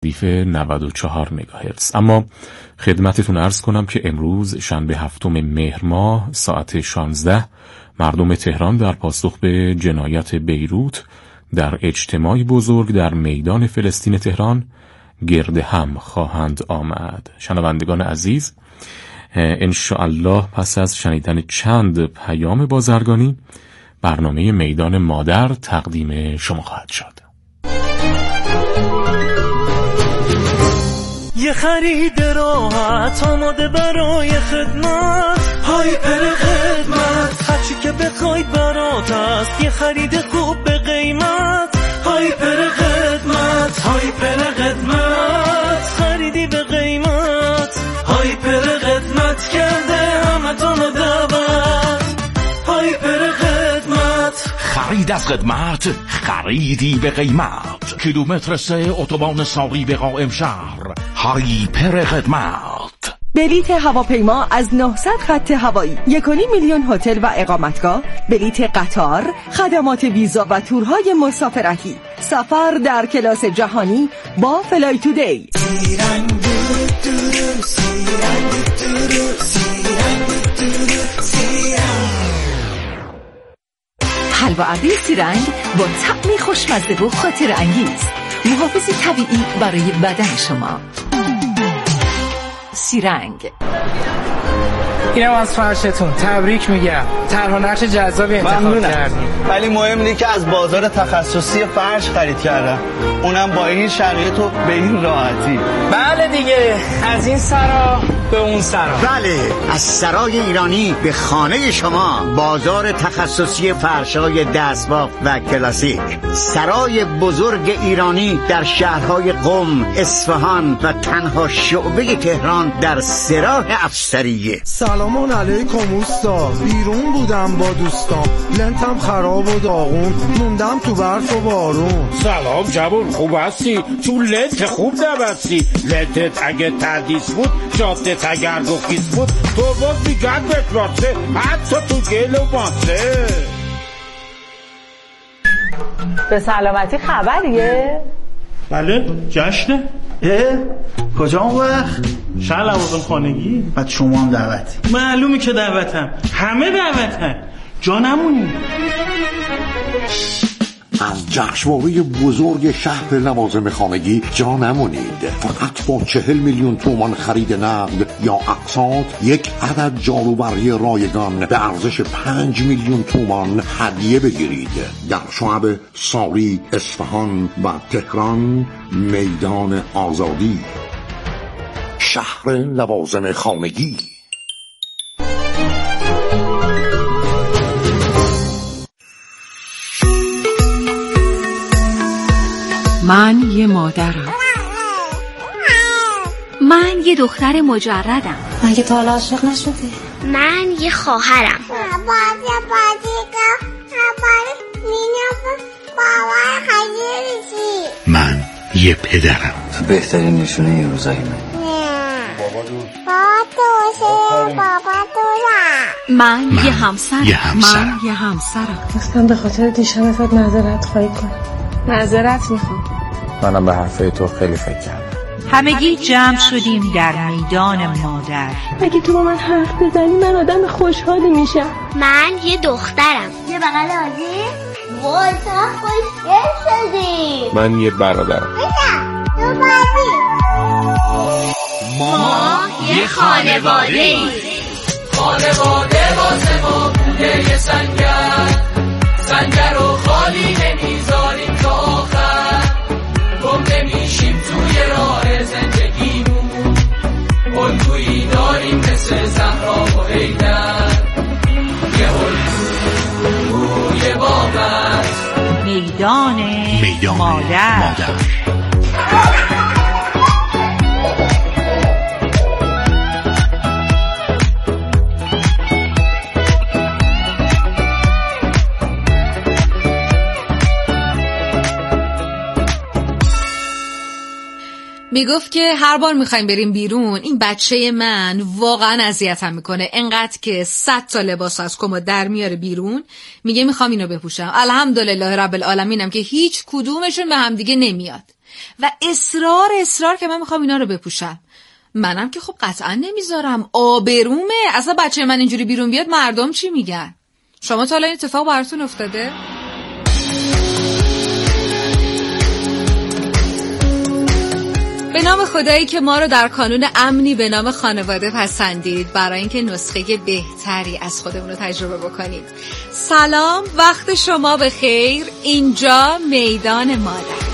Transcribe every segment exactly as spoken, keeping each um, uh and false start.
تردیف نود و چهار مگاهرتز. اما خدمتتون عرض کنم که امروز شنبه هفتم مهر ماه ساعت شانزده مردم تهران در پاسخ به جنایت بیروت در اجتماعی بزرگ در میدان فلسطین تهران گرد هم خواهند آمد. شنوندگان عزیز، انشاءالله پس از شنیدن چند پیام بازرگانی برنامه میدان مادر تقدیم شما خواهد شد. یه خرید راحت آماده برای خدمت، هایپر خدمت، هرچی که بخواید برات هست. یه خرید خوب به قیمت، هایپر خدمت، هایپر خدمت، خریدی به قیمت، هایپر خدمت کرده همتون دعوت، هایپر خدمت. خرید از خدمت، خریدی به قیمت. کیلومتر سه اتوبان ساقی به قائم شهر، هایپر خدمت. بلیت هواپیما از نهصد خط هوایی، یک و نیم میلیون هتل و اقامتگاه، بلیت قطار، خدمات ویزا و تورهای مسافرتی، سفر در کلاس جهانی با فلای تودی. حلوه‌ابی سیرنگ با طعمی خوشمزه و خاطر انگیز، محافظی طبیعی برای بدن شما. سیرنگ. اینم از فرشتون، تبریک میگم. طرح و نقش جذابی انتخاب کردیم. ولی مهم اینه که از بازار تخصصی فرش خرید کردم، اونم با این شرایط و به این راحتی. بله دیگه، از این سرا به اون سرا. بله، از سرای ایرانی به خانه شما. بازار تخصصی فرشای دستباف و کلاسیک، سرای بزرگ ایرانی در شهرهای قم، اصفهان و تنها شعبه تهران در سراح افسریه. سلام علیکم اوستا، بیرون بودم با دوستام، لنتم خراب و داغون، موندم تو برف و بارون. سلام جوون، خوب هستی؟ تو لنت خوب نبستی؟ لنتت اگه تدیس بود، جادت اگر گفیز بود، تو باز میگن بتراسه، حتی تو گل و بانسه. به سلامتی خبریه؟ بله، جشنه. اه؟ کجا اون وقت؟ شهر لوازم خانگی. بعد شما هم دعوتی؟ معلومی که دعوتم، همه دعوتن، جا نمونی. از جشنواره بزرگ شهر لوازم خانگی جا نمونید. فقط با چهل میلیون تومان خرید نقد یا اقساط یک عدد جاروبری رایگان به ارزش پنج میلیون تومان هدیه بگیرید. در شعب ساری، اصفهان و تهران، میدان آزادی. شهر لوازم خانگی. من یه مادرم. من یه دختر مجردم. من که تا حالا عاشق نشدی. من یه خواهرم. من یه پدرم. بهترین نشونه این روزای من. بابا دوشه، بابا دوشه. من یه همسرم. یه همسرم. من یه همسرم. اصلا به خاطر دیشب ازت معذرت خواهی کنم. معذرت میخوام. منم به حرفای تو خیلی فکر کردم. همگی جمع شدیم در میدان مادر. اگه تو با من حرف بزنی من آدم خوشحالی میشم. من یه دخترم. یه بغل آزی؟ وای تا خوشگل شدی. من یه برادرم. تو بازی. ما یه خانواده ایم. خانواده واسه ما بوده یه سنگر، سنگر رو خالی نمیذاریم تا آخر، گم نمیشیم توی راه زندگیمون، الگویی داریم مثل زهرا و حیدر، یه الگوی بابت. میدان, میدان مادر, مادر. میگفت که هر بار میخوایم بریم بیرون این بچه من واقعا اذیتم میکنه، انقدر که صد تا لباس از کمد در میاره بیرون، میگه میخوام اینو بپوشم. الحمدلله رب العالمینم که هیچ کدومشون به هم دیگه نمیاد. و اصرار اصرار که من میخوام اینا رو بپوشم. منم که خب قطعا نمیذارم، آبرومه. اصلا بچه من اینجوری بیرون بیاد مردم چی میگن؟ شما تا الان اتفاق براتون افتاده؟ به نام خدایی که ما رو در کانون امنی به نام خانواده پسندید برای اینکه نسخه بهتری از خودمون رو تجربه بکنید. سلام، وقت شما بخیر. اینجا میدان مادر.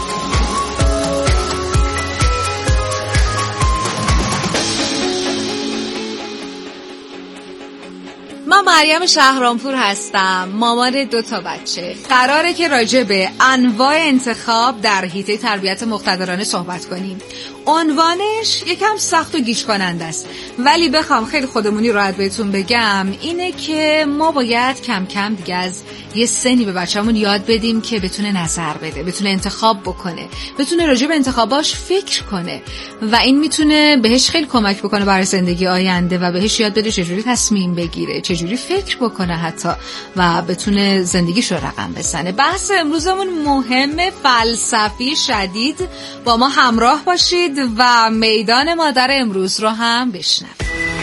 من مریم شهرامپور هستم، مامان دو تا بچه. قراره که راجع به انواع انتخاب در حیطه تربیت مقتدرانه صحبت کنیم. عنوانش یکم سخت و گیج کننده است، ولی بخوام خیلی خودمونی راحت بهتون بگم اینه که ما باید کم کم دیگه از یه سنی به بچه‌مون یاد بدیم که بتونه نظر بده، بتونه انتخاب بکنه، بتونه راجع به انتخاباش فکر کنه و این میتونه بهش خیلی کمک بکنه برای زندگی آینده و بهش یاد بده چجوری تصمیم بگیره، چجوری فکر بکنه حتی و بتونه زندگیش رو رقم بزنه. بحث امروزمون مهم، فلسفی شدید. با ما همراه باشید و میدان مادر امروز رو هم بشنوید.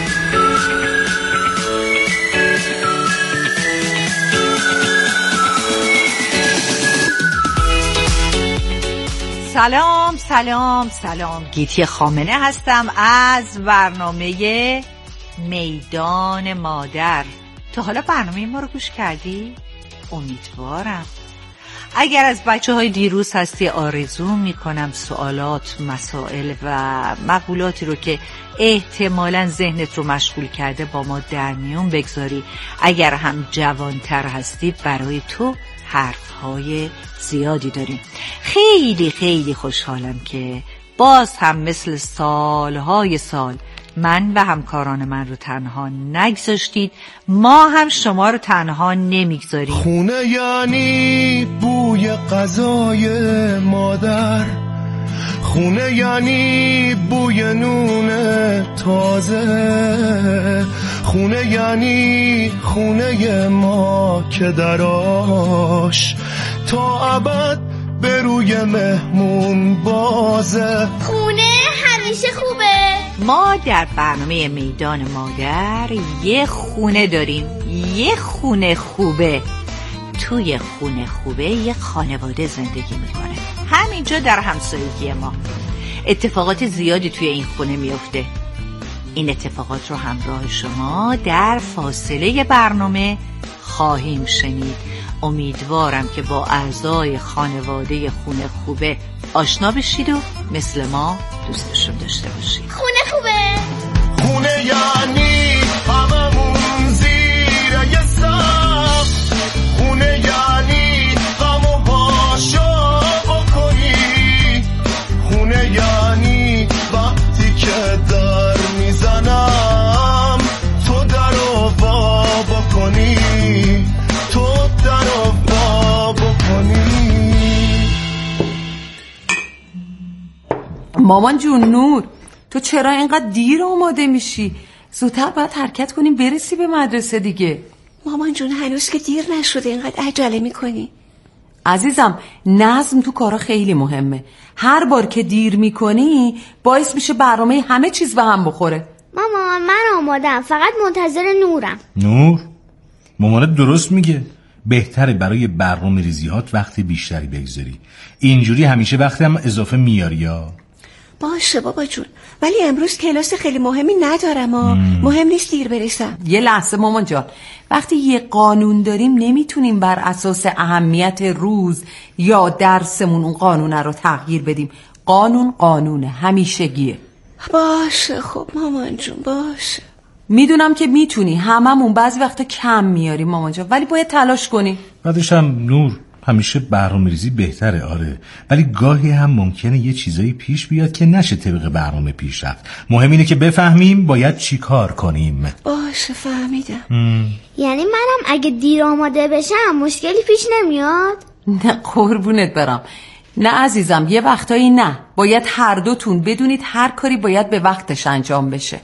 سلام سلام سلام، گیتی خامنه هستم از برنامه میدان مادر. تا حالا برنامه ما رو گوش کردی؟ امیدوارم. اگر از بچه های دیروز هستی آرزو میکنم سوالات، مسائل و مقولاتی رو که احتمالاً ذهنت رو مشغول کرده با ما در میون بگذاری. اگر هم جوانتر هستی برای تو حرفهای زیادی داریم. خیلی خیلی خوشحالم که باز هم مثل سالهای سال من و همکاران من رو تنها نگذاشتید، ما هم شما رو تنها نمیگذاریم. خونه یعنی بوی غذای مادر، خونه یعنی بوی نون تازه، خونه یعنی خونه ما که دراش تا ابد به روی مهمون بازه. خونه همیشه خوبه. ما در برنامه میدان مادر یه خونه داریم، یه خونه خوبه. توی خونه خوبه یه خانواده زندگی میکنه، همینجا در همسایگی ما. اتفاقات زیادی توی این خونه میفته. این اتفاقات رو همراه شما در فاصله برنامه خواهیم شنید. امیدوارم که با اعضای خانواده خونه خوبه آشنا بشید و مثل ما دوستشون داشته باشید. خونه خوبه. خونه یعنی هممون زیر یه سقف، خونه یعنی غم و هاشا بکنی، خونه یعنی وقتی که در میزنم تو در و وا بکنی، تو در و وا بکنی. مامان جون نور، تو چرا اینقدر دیر آماده میشی؟ زودتر باید حرکت کنیم برسی به مدرسه دیگه. مامان جون هنوز که دیر نشده اینقدر عجله میکنی؟ عزیزم نظم تو کارا خیلی مهمه. هر بار که دیر میکنی باعث میشه برنامه همه چیز به هم بخوره. مامان من آمادم، فقط منتظر نورم. نور؟ مامانت درست میگه، بهتره برای برنامه ریزیات وقت بیشتری بگذاری. اینجوری همیشه وقت هم اضافه میاری. یا باشه بابا جون، ولی امروز کلاس خیلی مهمی ندارم و مهم نیست دیر برسم. یه لحظه مامان جان، وقتی یه قانون داریم نمیتونیم بر اساس اهمیت روز یا درسمون اون قانونه رو تغییر بدیم. قانون قانونه، همیشگیه. باشه خب مامان جون، باشه. میدونم که میتونی، هممون بعضی وقتا کم میاریم مامان جان، ولی باید تلاش کنی. بعدش هم نور، همیشه برنامه‌ریزی بهتره آره، ولی گاهی هم ممکنه یه چیزایی پیش بیاد که نشه طبق برنامه پیش رفت. مهم اینه که بفهمیم باید چی کار کنیم. باشه فهمیدم. ام. یعنی منم اگه دیر آماده بشم مشکلی پیش نمیاد؟ نه قربونت برم، نه عزیزم، یه وقتایی نه. باید هر دوتون بدونید هر کاری باید به وقتش انجام بشه.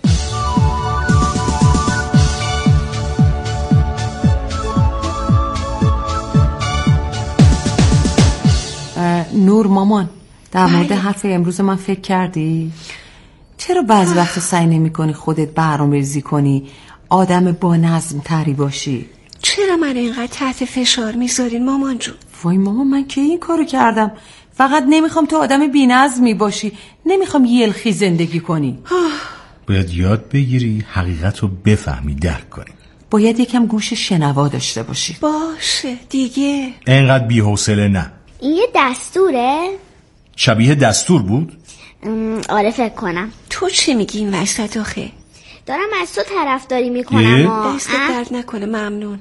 نور مامان، در مورد حرف امروز من فکر کردی؟ چرا بعض وقت سعی نمی کنی خودت برنامه‌ریزی کنی، آدم با نظم تری باشی؟ چرا من اینقدر تحت فشار میذارین مامان جون؟ وای مامان، من که این کارو کردم؟ فقط نمیخوام تو آدم بی‌نظمی باشی، نمیخوام یلخی زندگی کنی. باید یاد بگیری حقیقت رو بفهمی، درک کنی. باید یکم گوش شنوا داشته باشی. باشه دیگه. اینقدر بی‌حوصله نه. این یه دستوره؟ شبیه دستور بود؟ آره فکر کنم. تو چی میگی این وسط آخه؟ دارم از تو طرفداری میکنم. دست درد نکنه، ممنون.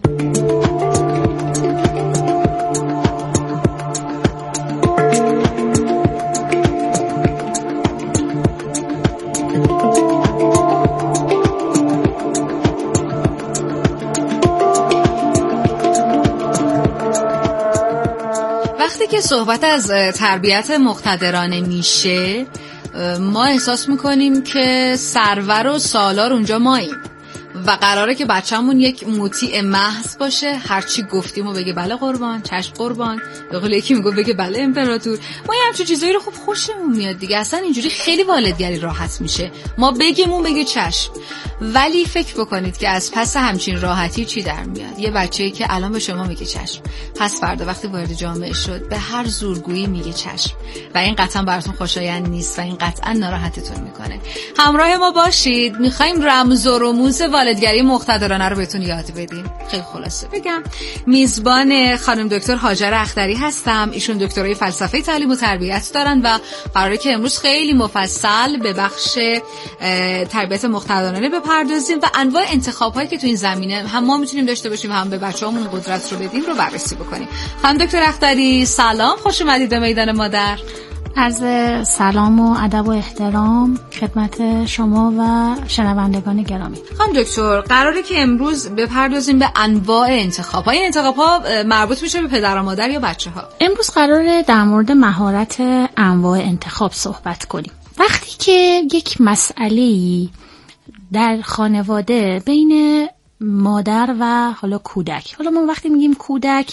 وقتی که صحبت از تربیت مقتدرانه میشه، ما احساس میکنیم که سرور و سالار اونجا ماییم و قراره که بچه‌مون یک مطیع محض باشه، هرچی گفتیم و بگه بله قربان، چشم قربان، به قول یکی میگه بگه بله امپراتور. ما یه همچین چیزایی رو خوب خوشمون میاد دیگه. اصلا اینجوری خیلی والدگری راحت میشه، ما بگیم اون بگه چشم. ولی فکر بکنید که از پس همچین راحتی چی در میاد. یه بچه‌ای که الان به شما میگه چشم، پس فردا وقتی وارد جامعه شد به هر زورگویی میگه چشم و این قطعا براتون خوشایند نیست و این قطعا ناراحتتون میکنه. همراه ما باشید، میخوایم رمز و رموز والدگری مقتدرانه رو بهتون یاد بدیم. خیلی خلاصه بگم، میزبان خانم دکتر هاجر اختری هستم. ایشون دکترای فلسفه تعلیم و تربیت دارن و قراره که امروز خیلی مفصل به بخش تربیت مقتدرانه بپردازیم و انواع انتخاب‌هایی که تو این زمینه هم ما میتونیم داشته باشیم، هم به بچه‌هامون قدرت رو بدیم رو بررسی بکنیم. خانم دکتر اختری سلام، خوش اومدید به میدان مادر. عرض سلام و ادب و احترام خدمت شما و شنوندگان گرامی. خانم دکتر، قراره که امروز بپردازیم به انواع انتخاب‌ها. این انتخاب‌ها مربوط میشه به پدر و مادر یا بچه‌ها؟ امروز قراره در مورد مهارت انواع انتخاب صحبت کنیم. وقتی که یک مسئله‌ای در خانواده بین مادر و حالا کودک، حالا ما وقتی میگیم کودک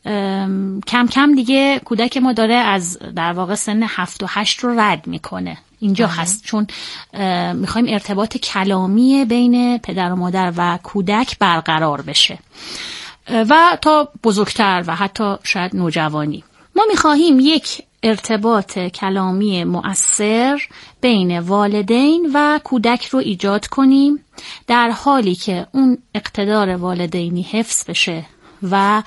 کم کم دیگه کودک ما داره از در واقع سن هفت و هشت رو رد میکنه، اینجا آه. هست چون میخوایم ارتباط کلامی بین پدر و مادر و کودک برقرار بشه و تا بزرگتر و حتی شاید نوجوانی. ما میخواهیم یک ارتباط کلامی مؤثر بین والدین و کودک رو ایجاد کنیم، در حالی که اون اقتدار والدینی حفظ بشه و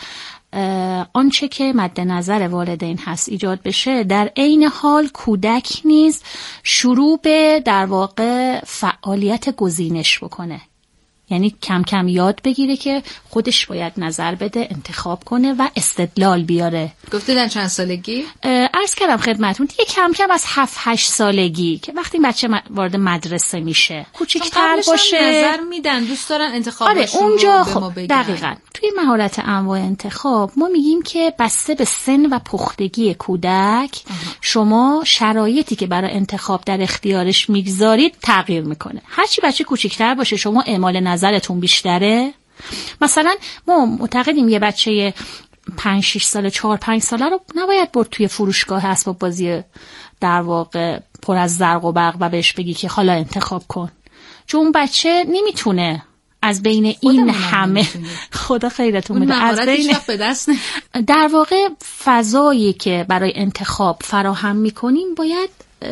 آنچه که مد نظر والدین هست ایجاد بشه، در عین حال کودک نیز شروع به در واقع فعالیت گزینش بکنه. یعنی کم کم یاد بگیره که خودش باید نظر بده، انتخاب کنه و استدلال بیاره. گفتیدن چند سالگی؟ عرض کردم خدمتون دیگه کم کم از هفت هشت سالگی که وقتی بچه وارد مدرسه میشه، کوچیک‌تر باشه، نظر میدن، دوست دارن انتخابش آره اونجا رو خب به ما بگن. دقیقاً توی مهارت انواع انتخاب ما میگیم که بسته به سن و پختگی کودک آه. شما شرایطی که برای انتخاب در اختیارش میگذارید تغییر میکنه. هرچی بچه کوچیک‌تر باشه شما اعمال نظرتون بیشتره. مثلا ما معتقدیم یه بچه پنج شش ساله چهار پنج ساله رو نباید برد توی فروشگاه اسباب بازی در واقع پر از زرق و برق و بهش بگی که حالا انتخاب کن، چون اون بچه نمیتونه از بین این همه خدا خیرتون بده از بین به دست در واقع فضایی که برای انتخاب فراهم میکنیم باید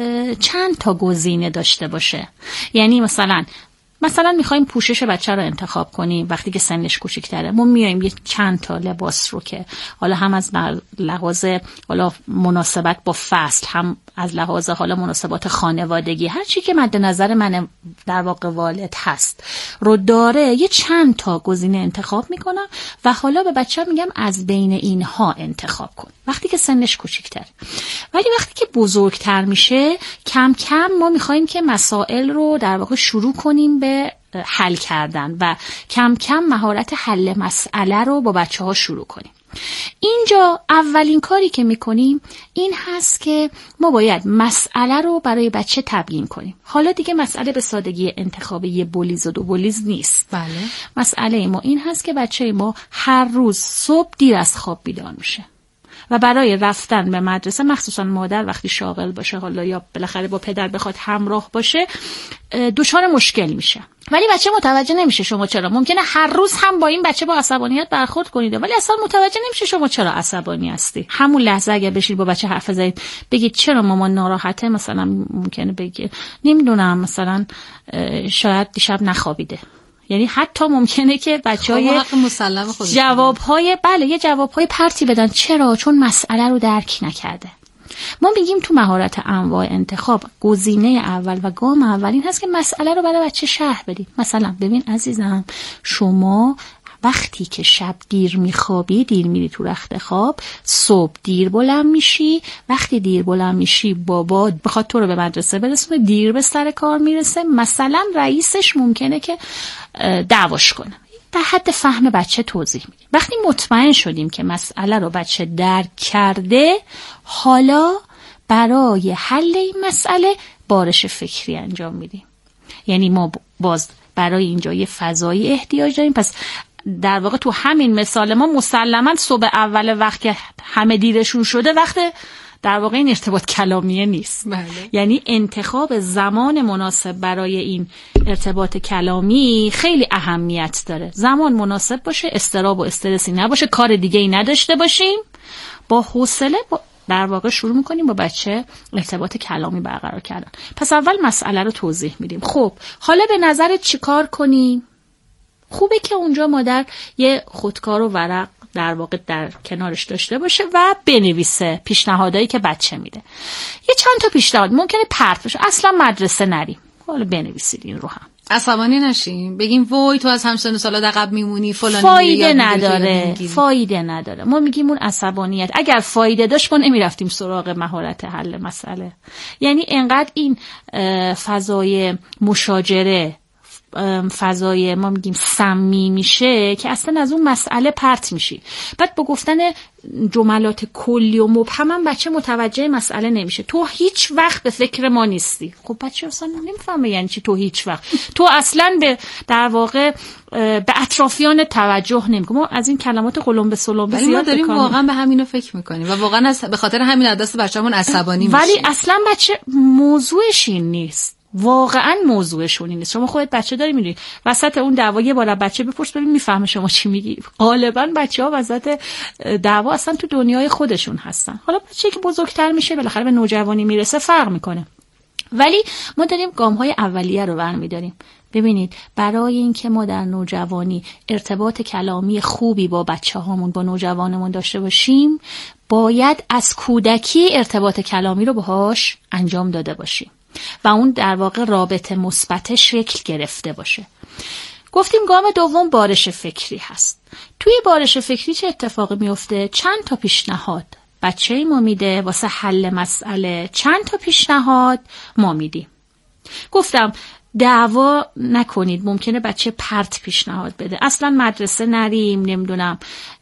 چند تا گزینه داشته باشه. یعنی مثلا مثلا میخوایم پوشش بچه رو انتخاب کنیم وقتی که سنش کوچیک‌تره، ما میایم یه چند تا لباس رو که حالا هم از لحاظ حالا مناسبت با فصل، هم از لحاظ حالا مناسبات خانوادگی، هر چی که مد نظر من در واقع والد هست رو داره، یه چند تا گزینه انتخاب میکنم و حالا به بچه میگم از بین اینها انتخاب کن وقتی که سنش کوچیک‌تره. ولی وقتی که بزرگتر میشه کم کم ما میخوایم که مسائل رو در واقع شروع کنیم به حل کردن و کم کم مهارت حل مسئله رو با بچه ها شروع کنیم. اینجا اولین کاری که میکنیم این هست که ما باید مسئله رو برای بچه تبیین کنیم. حالا دیگه مسئله به سادگی انتخاب یه بولیز و دو بولیز نیست. بله. مسئله ما این هست که بچه ما هر روز صبح دیر از خواب بیدار میشه و برای رفتن به مدرسه مخصوصا مادر وقتی شاغل باشه حالا یا بالاخره با پدر بخواد همراه باشه دچار مشکل میشه. ولی بچه متوجه نمیشه شما چرا. ممکنه هر روز هم با این بچه با عصبانیت برخورد کنید ولی اصلا متوجه نمیشه شما چرا عصبانی هستی. همون لحظه اگه بشید با بچه حرف بزنید بگید چرا مامان ناراحته، مثلا ممکنه بگه نمیدونم مثلا شاید دیشب نخوابیده. یعنی حتی ممکنه که بچهای جوابهای بله یه جوابهای پرتی بدن. چرا؟ چون مسئله رو درک نکرده. ما میگیم تو مهارت انواع انتخاب گزینه اول و گام اول این هست که مسئله رو برای بچه شرح بدیم. مثلا ببین عزیزم، شما وقتی که شب دیر میخوابی، دیر میری تو رخت خواب، صبح دیر بلند میشی، وقتی دیر بلند میشی بابا بخواد تو رو به مدرسه برسونه، دیر به سر کار میرسه، مثلا رئیسش ممکنه که دعواش کنه. در حد فهم بچه توضیح میدیم. وقتی مطمئن شدیم که مسئله رو بچه درک کرده، حالا برای حل این مسئله بارش فکری انجام میدیم. یعنی ما باز برای اینجا یه فضایی احتیاج داریم. پس در واقع تو همین مثال ما مسلماً صبح اول وقت که همه دیرشون شده وقت در واقع این ارتباط کلامیه نیست. بله. یعنی انتخاب زمان مناسب برای این ارتباط کلامی خیلی اهمیت داره. زمان مناسب باشه، اضطراب و استرسی نباشه، کار دیگه ای نداشته باشیم، با حوصله با در واقع شروع میکنیم با بچه ارتباط کلامی برقرار کردن. پس اول مسئله رو توضیح میدیم. خب حالا به نظرت چی کار کنیم؟ خوبه که اونجا مادر یه خودکار و ورق در واقع در کنارش داشته باشه و بنویسه پیشنهادایی که بچه میده. یه چند تا پیشنهاد ممکنه پرت بشه، اصلا مدرسه نریم، حالا بنویسید این رو هم. عصبانی نشیم بگیم وای تو از همسن سالات عقب میمونی فلان. فایده نداره، فایده نداره. ما میگیم اون عصبانیت اگر فایده داشت ما نمیرفتیم سراغ مهارت حل مسئله. یعنی انقدر این فضای مشاجره، فضای ما میگیم سمی میشه که اصلا از اون مسئله پرت میشی. بعد با گفتن جملات کلی و مبهم هم بچه متوجه مسئله نمیشه. تو هیچ وقت به فکر ما نیستی. خب بچه اصلا نمیفهمه یعنی چی تو هیچ وقت. تو اصلا به در واقع به اطرافیان توجه نمیکنی. ما از این کلمات قلمبه سلمبه زیاد ما داریم واقعا به همینو فکر میکنیم و واقعا از به خاطر همین از دست بچه‌مون عصبانی میشیم. ولی اصلا بچه موضوعش این نیست. واقعا موضوعشون این نیست. شما خودت بچه داری میدونی وسط اون دعوا یه بار بچه بپرس ببین میفهمه شما چی میگی. غالبا بچه‌ها وسط دعوا اصلا تو دنیای خودشون هستن. حالا بچه‌ای که بزرگتر میشه بالاخره به نوجوانی میرسه فرق میکنه. ولی ما داریم گام‌های اولیه رو برمی‌داریم. ببینید برای اینکه ما در نوجوانی ارتباط کلامی خوبی با بچه‌هامون با نوجوانمون داشته باشیم، باید از کودکی ارتباط کلامی رو باهاش انجام داده باشیم و اون در واقع رابطه مثبت شکل گرفته باشه. گفتیم گام دوم بارش فکری هست. توی بارش فکری چه اتفاقی میفته؟ چند تا پیشنهاد بچه ما میده واسه حل مسئله، چند تا پیشنهاد ما میدیم. گفتم دعوا نکنید، ممکنه بچه پرت پیشنهاد بده، اصلا مدرسه نریم، نمیدونم،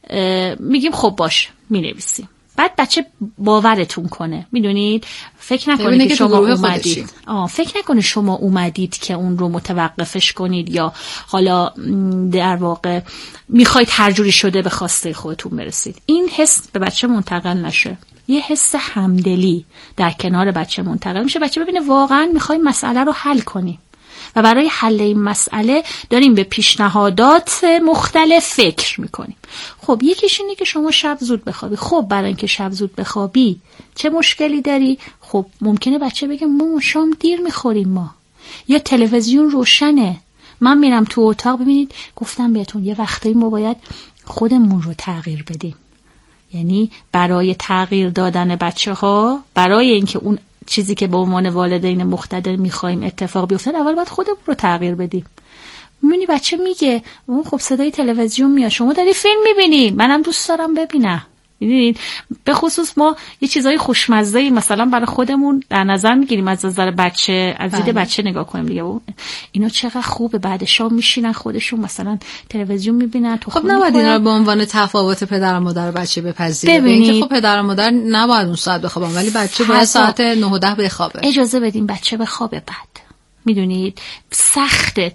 میگیم خب باش مینویسیم. بعد بچه باورتون کنه. میدونید فکر نکنید که شما اومدید آه فکر نکنید شما اومدید که اون رو متوقفش کنید یا حالا در واقع میخواید هر جوری شده به خواسته خودتون برسید. این حس به بچه منتقل نشه. یه حس همدلی در کنار بچه منتقل میشه. بچه ببینه واقعا میخوایم مسئله رو حل کنیم و برای حل این مسئله داریم به پیشنهادات مختلف فکر میکنیم. خب یکیش اینه که شما شب زود بخوابی. خب برای اینکه شب زود بخوابی چه مشکلی داری؟ خب ممکنه بچه بگه ما شام دیر میخوریم ما، یا تلویزیون روشنه، من میرم تو اتاق. ببینید گفتم بهتون یه وقتایی ما باید خودمون رو تغییر بدیم. یعنی برای تغییر دادن بچه ها، برای اینکه اون چیزی که به عنوان والدین مقتدر میخوایم اتفاق بیفته، اول باید خودمون رو تغییر بدیم. میبینی بچه میگه اون خب صدای تلویزیون میاد، شما داری فیلم میبینی، منم دوست دارم ببینم. میدونید به خصوص ما یه چیزای خوشمزه‌ای مثلا برای خودمون در نظر میگیریم از نظر بچه، از دید بچه نگاه کنیم دیگه اینا چقدر خوبه، بعد شام میشینن خودشون مثلا تلویزیون میبینن. تو خب نباید اینا رو به عنوان تفاوت پدر و مادر و بچه بپذیریم. ببینید خب پدر و مادر نباید اون ساعت بخوابن ولی بچه باید ساعت نه و ده بخوابه. اجازه بدیم بچه بخوابه. بعد میدونید سخته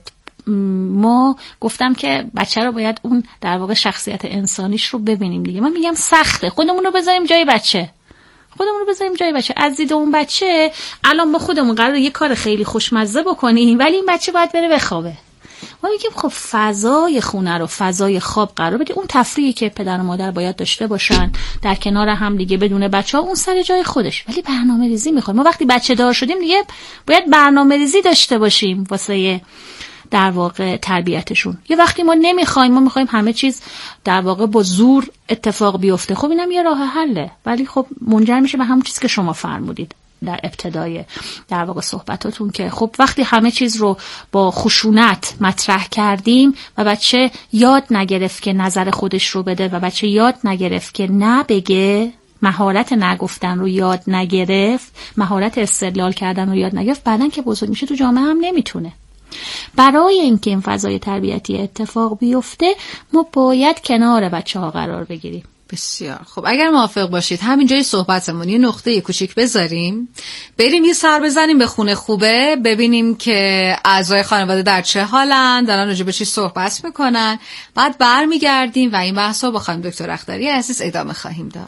ما گفتم که بچه رو باید اون در واقع شخصیت انسانیش رو ببینیم دیگه. من میگم سخته، خودمون رو بذاریم جای بچه، خودمون رو بذاریم جای بچه. از دید اون بچه الان ما خودمون قراره یه کار خیلی خوشمزه بکنیم ولی این بچه باید بره بخوابه. ما میگیم خب فضای خونه رو، فضای خواب قرار بدیم، اون تفریحی که پدر و مادر باید داشته باشن در کنار هم دیگه بدون بچه ها، اون سر جای خودش، ولی برنامه ریزی میخواد. ما وقتی بچه دار شدیم دیگه باید برنامه ریزی داشته باشیم واسه در واقع تربیتشون. یه وقتی ما نمیخوایم، ما میخوایم همه چیز در واقع با زور اتفاق بیفته، خب اینم یه راه حله، ولی خب منجر میشه به همون چیزی که شما فرمودید در ابتدای در واقع صحبتاتون که خب وقتی همه چیز رو با خشونت مطرح کردیم و بچه یاد نگرفت که نظر خودش رو بده و بچه یاد نگرفت که نه بگه، مهارت نگفتن رو یاد نگرفت، مهارت استدلال کردن رو یاد نگرفت، بعدن که بزرگ میشه تو جامعه هم نمیتونه. برای اینکه این فضای تربیتی اتفاق بیفته ما باید کنار بچه ها قرار بگیریم. بسیار خب، اگر موافق باشید همینجای صحبتمون یه نقطه کوچیک بذاریم، بریم یه سر بزنیم به خونه خوبه، ببینیم که اعضای خانواده در چه حالن، دارن راجع به چی صحبت میکنن، بعد برمیگردیم و این بحث رو با خانم دکتر اختری عزیز ادامه خواهیم داد.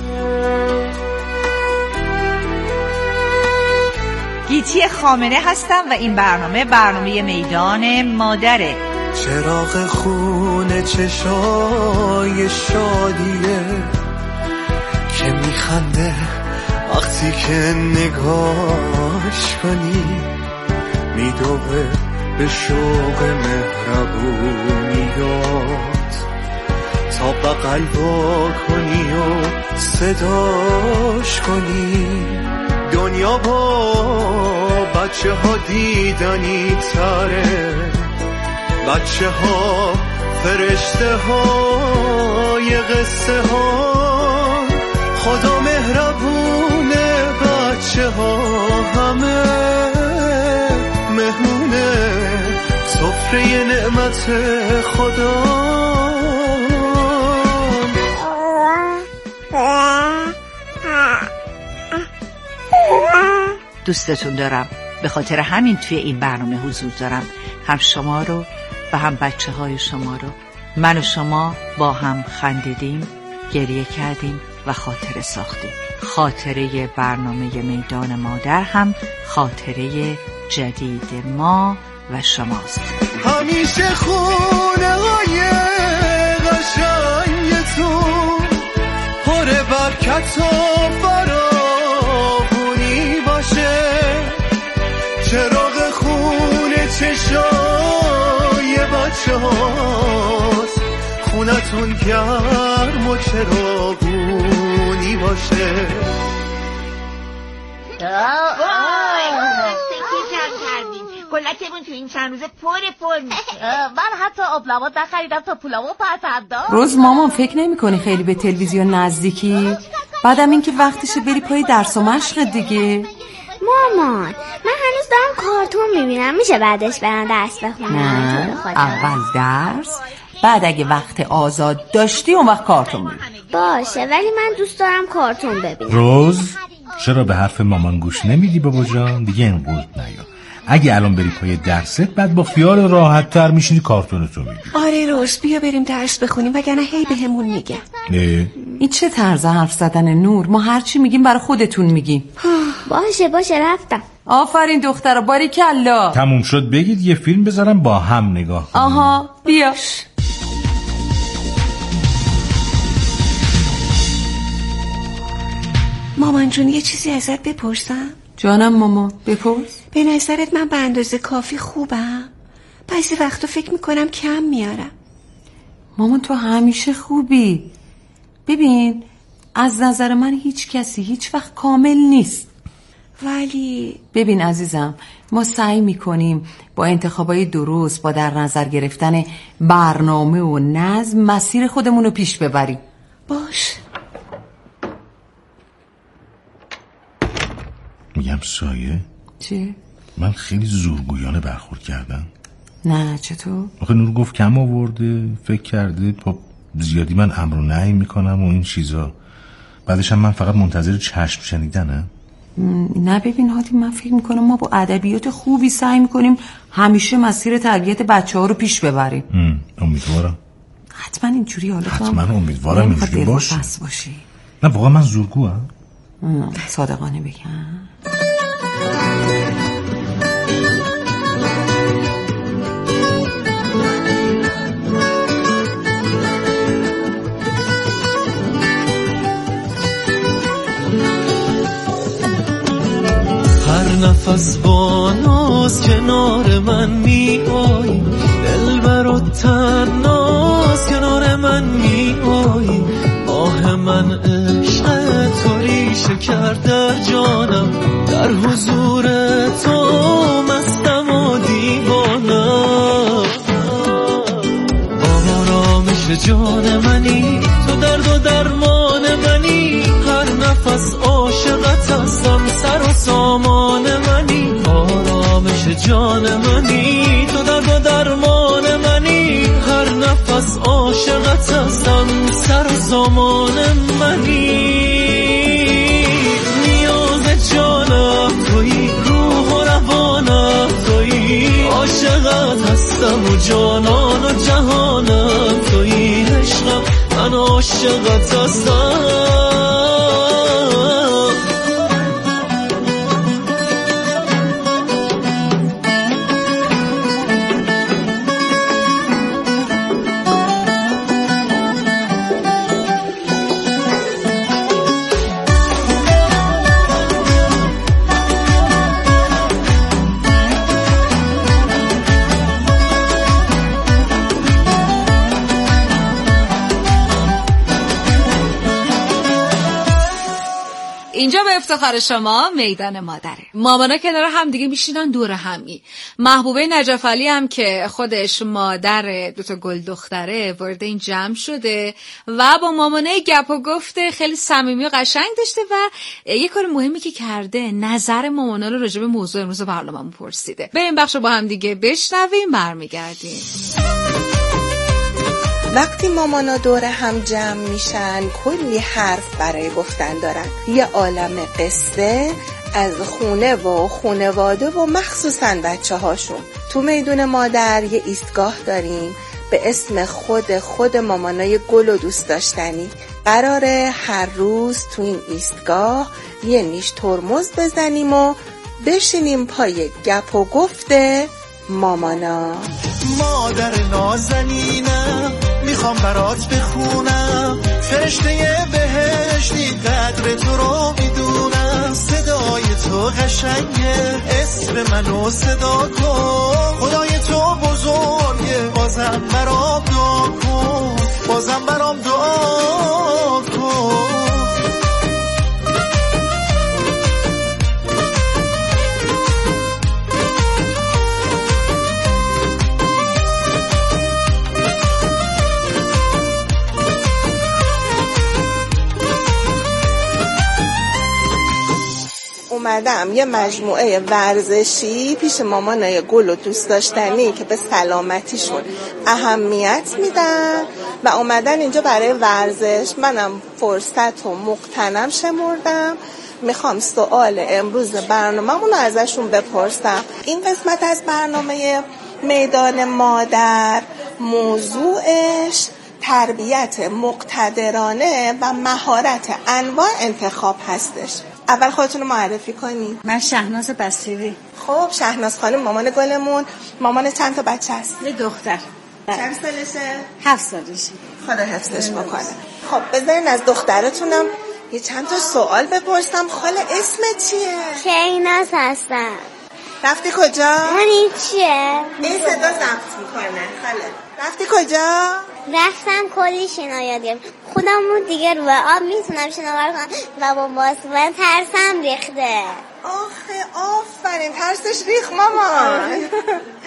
گیتی خامنه هستم و این برنامه برنامه میدان مادره. چراغ خونه چشای شادیه که میخنده وقتی که نگاش کنی، میدوه به شوق مهربونیات تا بغل وا کنی و صداش کنی. دنیا با بچه ها دیدنی تره، بچه ها فرشته های قصه ها، خدا مهربونه، بچه ها همه مهمونه، سفره نعمت خدا. دوستتون دارم، به خاطر همین توی این برنامه حضور دارم، هم شما رو و هم بچه های شما رو. من و شما با هم خندیدیم، گریه کردیم و خاطره ساختیم. خاطره برنامه میدان مادر هم خاطره جدید ما و شماست. همیشه خونه های قشنگتون پر برکت و فراوونی باشه، چراغ خونه چشای بچه هاست، خونتون گرم و چراغونی باشه. کلکمون تو این چند روزه پر پر میشه. من حتی آبلوات نخریدم تا پولامو پرتنداز. روز مامان فکر نمی کنی خیلی به تلویزیون نزدیکی؟ بعدم اینکه وقتشه بری پای درس و مشق دیگه. مامان من هنوز دارم کارتون میبینم، میشه بعدش برم درس بخونم؟ نه اول درس، بعد اگه وقت آزاد داشتی اون وقت کارتون میبینم. باشه ولی من دوست دارم کارتون ببینم. روز چرا به حرف مامان گوش نمیدی بابا جان؟ دیگه این قلت نیا. اگه الان بری پای درست بعد با خیال راحت تر میشینی کارتونتو میبینی. آره روز بیا بریم درس بخونیم وگرنه هی به همون میگن. نه این چه طرز حرف زدن نور؟ ما هرچی میگیم برای خودتون میگیم. باشه باشه رفتم. آفرین دخترا، باریکلا. تموم شد بگید یه فیلم بذارم با هم نگاه کنیم. آها بیا. مامان جون یه چیزی ازت بپرسم؟ جانم ماما بپرس. به نظرت من به اندازه کافی خوبم؟ بعضی وقتا فکر میکنم کم میارم. مامان تو همیشه خوبی. ببین از نظر من هیچ کسی هیچ وقت کامل نیست، ولی ببین عزیزم ما سعی میکنیم با انتخابای درست، با در نظر گرفتن برنامه و نظم مسیر خودمون رو پیش ببریم. باش. میگم سایه چه؟ من خیلی زورگویانه برخورد کردم. نه چطور؟ آخه نور گفت کم آورده، فکر کرده با زیادی من امر و نهی میکنم و این چیزا، بعدش هم من فقط منتظر چشم شنیدنم. نه ببین هادی، من فکر میکنم ما با ادبیات خوبی سعی میکنیم همیشه مسیر تربیت بچه ها رو پیش ببریم. امیدوارم حتما اینجوری. حالا حتما امیدوارم اینجوری باشه. باشی. نه واقعا من زورگو هم صادقانه بگم. نفس با ناز کنار من می آیی، دلبر و تناز کنار من می آیی. آه من عشق تو ریشه کرده جانم، در حضور تو مستم و دیوانم. آرامش جان منی، تو درد و درمان منی، هر نفس عاشقت هستم، سر و سامان منی. آرامش جان منی، تو درد و درمان منی، هر نفس عاشقت هستم، سر و سامان منی. نیاز جانم تویی، روح و روانم تویی، عاشقت هستم و جانان و جهانم تویی. عشقم من عاشقت هستم. اینجا به افتخار شما میدان مادره. مامانا کنار هم دیگه میشینن دور همی. محبوبه نجف علی هم که خودش مادر دوتا گل دختره وارد این جمع شده و با مامانه گپ و گفته خیلی صمیمی و قشنگ داشته و یه کار مهمی که کرده نظر مامانا رو راجع به موضوع امروز برنامه‌مون پرسیده. به این بخش با هم دیگه بشنویم، برمیگردیم. وقتی مامانا دور هم جمع میشن کلی حرف برای گفتن دارن. یه عالم قصه از خونه و خونواده و مخصوصا بچه هاشون. تو میدون مادر یه ایستگاه داریم به اسم خود خود مامانای گل و دوست داشتنی. قراره هر روز تو این ایستگاه یه نیش ترمز بزنیم و بشینیم پای گپ و گفته مامانا. مادر نازنینم میخوام برات بخونم، فرشته بهشتی قدر تو رو میدونم. صدای تو قشنگه، اسم منو صدا کن. خدای تو بزرگه، بازم برام دعا کن، بازم برام دعا کن. اومدم یه مجموعه ورزشی پیش مامانای گل و دوست داشتنی که به سلامتیشون اهمیت میدن و اومدن اینجا برای ورزش. منم فرصت و مغتنم شمردم، میخوام سوال امروز برنامه‌مون رو ازشون بپرسم. این قسمت از برنامه میدان مادر موضوعش تربیت مقتدرانه و مهارت انواع انتخاب هستش. اول خودتون رو معرفی کنی. من شهناز بصیری. خب شهناز خانم مامان گلمون. مامان چند تا بچه هست؟ یه دختر. چند سالشه؟ هفت سالشه. خدا حفظش بکنه. خب بذارین از دخترتونم یه چند تا سوال بپرسم. خاله اسم چیه؟ شهناز هستم. رفتی کجا؟ من این چیه؟ این صدا ضبط میکنه. خاله رفتی کجا؟ رفتم کلی شنا یاد گرفتم. خودمون دیگه رو آب میتونم شنا کنم و با باسمن ترسم ریخته. آخه آفرین، ترسش ریخ مامان.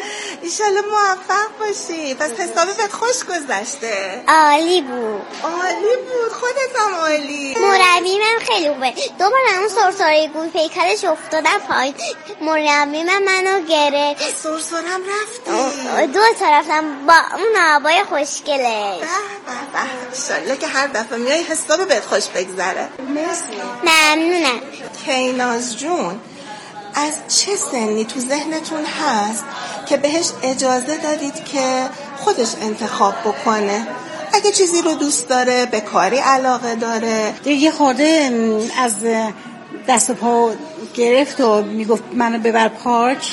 ایشالله موفق باشی. پس حسابی بهت خوش گذشته؟ عالی بود. عالی بود. خودت هم عالی. مربیم خیلی خوبه. دوباره اون سرسره گوی پیکرش افتادم پایین. مربیم منو گرفت. سرسرم رفتی؟ دو تا رفتم با اون آبای خوشگله. به به به. ایشالله که هر دفعه میای حسابی بهت خوش بگذره. مرسی. ممنونم. کیناز جون، از چه سنی تو ذهنتون هست که بهش اجازه دادید که خودش انتخاب بکنه؟ اگه چیزی رو دوست داره، به کاری علاقه داره، یه خورده از دست و پا گرفت و میگفت منو ببر پارک،